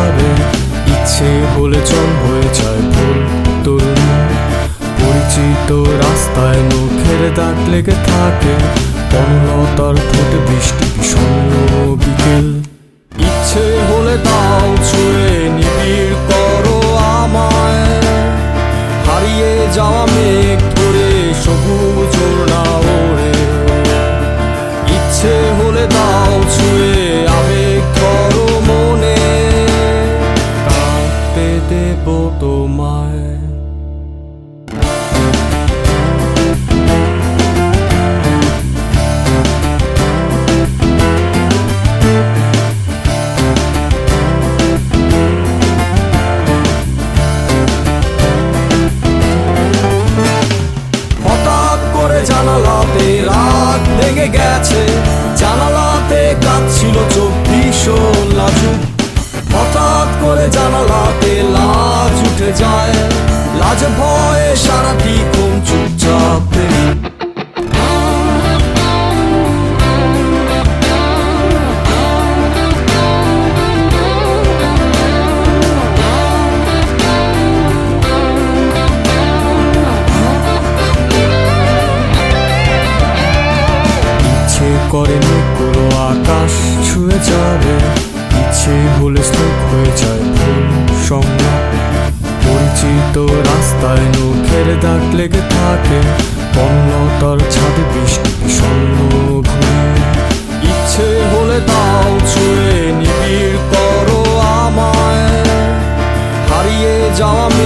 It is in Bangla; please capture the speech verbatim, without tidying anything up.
যাবে, ইচ্ছে হলে চল হয়ে যায় ভুল তরুণ। পরিচিত রাস্তায় মুখের দাগ লেগে থাকে, বনলতার ঠোঁটে বৃষ্টি বিষণ্ণ বিকেল। ইচ্ছে হলে দাও ছুঁয়ে নিবিড় করো আমায়, হারিয়ে যাওয়া মেঘ ধরে সবুজ ওড়না ওড়ে। ইচ্ছে হলে দাও ছুঁয়ে আবেগ করো মনে, কাঁদতে দেব তোমায়। জানালাতে রাত লেগে গেছে, জানালাতে কাঁদছিল চোখ ভীষণ লাজুক। হঠাৎ করে জানালাতে লাজ উঠে যায়, লাজ ভয়ে সারাটি ঘুম চুপচাপ দেখি। করে মেঘগুলো আকাশ ছুঁয়ে যাবে, ইচ্ছে হলে স্তূপ হয়ে যায় ভুল সংলাপ। পরিচিত রাস্তায় নখের দাগ লেগে থাকে, বনলতার ছাদে বৃষ্টি বিষণ্ণ ঘুরে। ইচ্ছে হলে দাও ছুঁয়ে নিবিড় করো আমায়, হারিয়ে যাওয়া